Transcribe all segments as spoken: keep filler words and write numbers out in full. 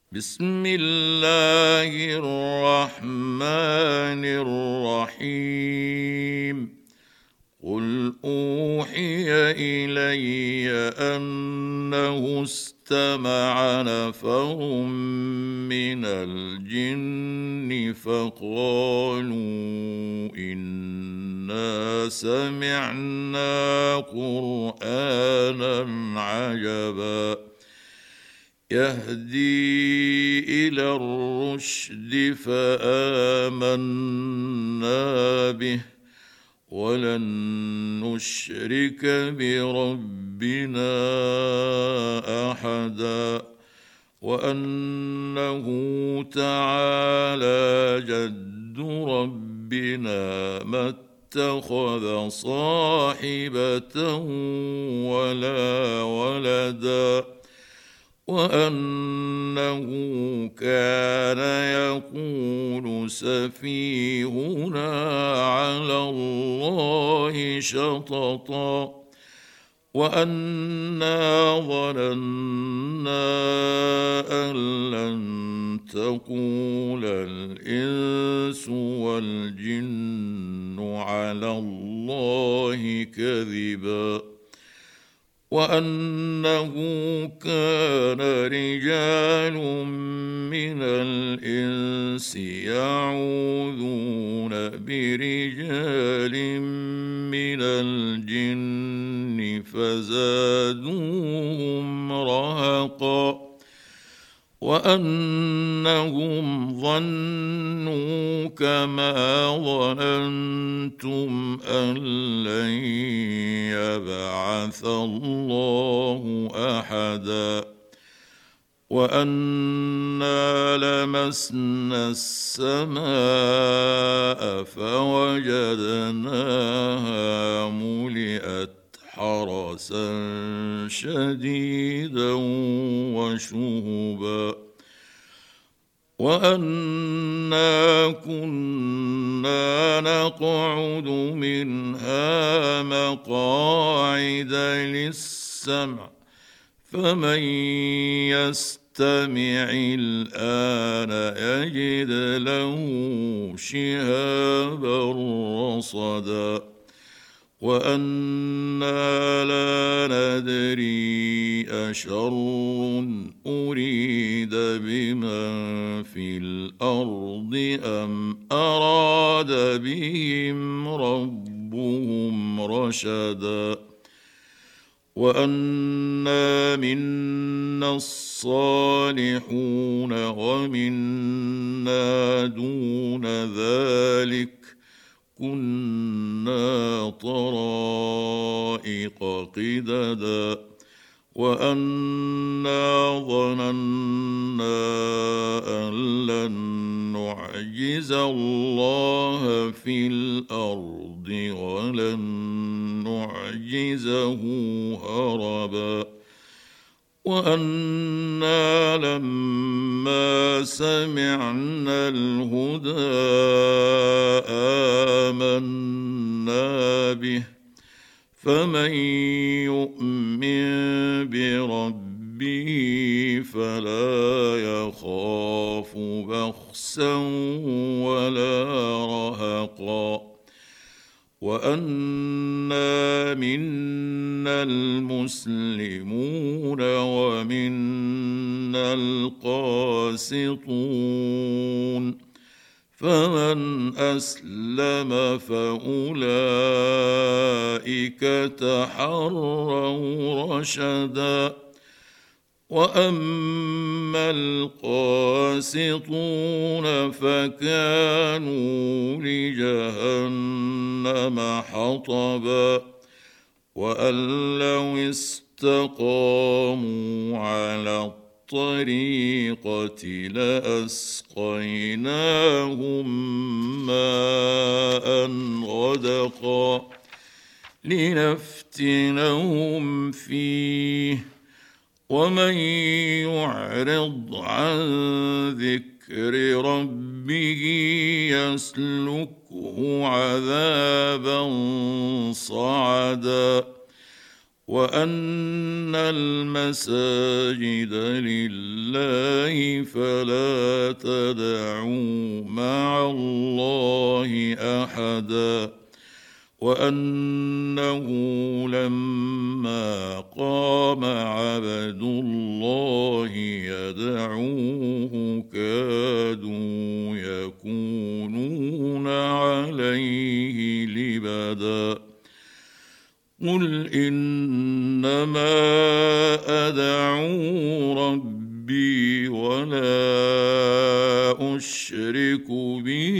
بسم الله الرحمن الرحيم. قل أوحي إلي أنه استمع نفر من الجن فقالوا إنا سمعنا قرآنا عجبا يهدي إلى الرشد فآمنا به ولن نشرك بربنا أحدا وأنه تعالى جد ربنا ما اتخذ صاحبة ولا ولدا وأنه كان يقول سفيهنا على الله شططا وأنا ظننا أن لن تقول الإنس والجن على الله كذبا وأنه كان رجال من الإنس يعوذون برجال من الجن فزادوهم رهقا وأنهم ظنوا كما ظننتم أن لن يبعث الله أحدا وأنا لمسنا السماء فوجدناها ملئت حرسا شديدا وشهبا وأنا كنا نقعد منها مقاعد للسمع فمن يستمع الآن يجد له شهابا رصدا وأنا لا ندري أشر أريد بمن في الأرض أم أراد بهم ربهم رشدا وأنا منا الصالحون ومنا دون ذلك كنا طرائق قددا وأنا ظننا أن لن نعجز الله في الأرض ولن نعجزه هربا وأنا لما سمعنا الهدى آمنا به فمن يؤمن بربه فلا يخاف بخسا ولا رهقا وأنا منا المسلمون ومنا القاسطون فمن أسلم فأولئك تحروا رشدا وأما القاسطون فكانوا لجهنم حطبا وأن لو استقاموا على الطريقة لأسقيناهم ماء غدقا لنفتنهم فيه ومن يعرض عن ذكر ربه يسلكه عذابا صعدا وأن المساجد لله فلا تدعوا مع الله أحدا وأنه لما قام عبد الله يدعوه كادوا يكونون عليه لبدا قل إنما أدعو ربي ولا أشرك به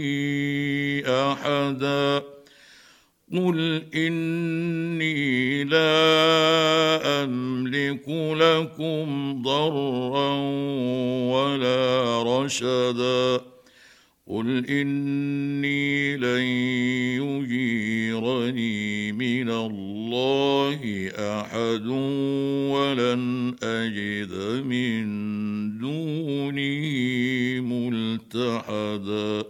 أحدا قل إني لا أملك لكم ضرا ولا رشدا قل إني لن يجيرني من الله أحد ولن أجد من دونه ملتحدا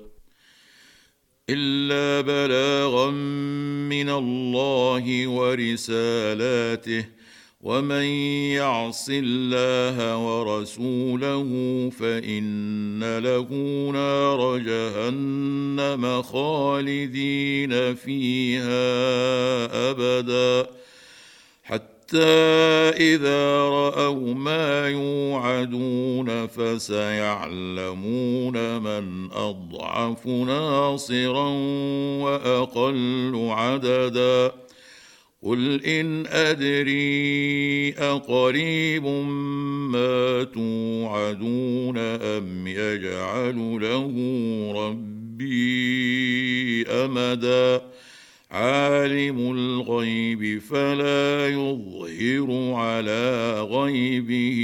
إلا بلاغا من الله ورسالاته ومن يعص الله ورسوله فإن له نار جهنم خالدين فيها أبدا حتى إذا رأوا ما يوعدون فسيعلمون من أضعف ناصرا وأقل عددا قل إن أدري أقريب ما توعدون أم يجعل له ربي أمدا عالم الغيب فلا يظهر على غيبه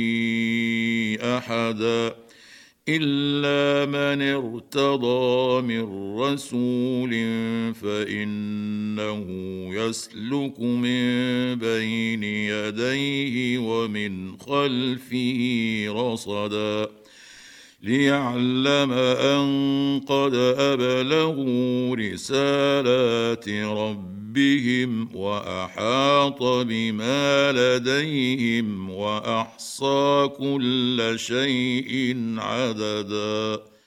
أحدا إلا من ارتضى من رسول فإنه يسلك من بين يديه ومن خلفه رصدا ليعلم أن قد أبلغوا رسالات ربهم وأحاط بما لديهم وأحصى كل شيء عددا.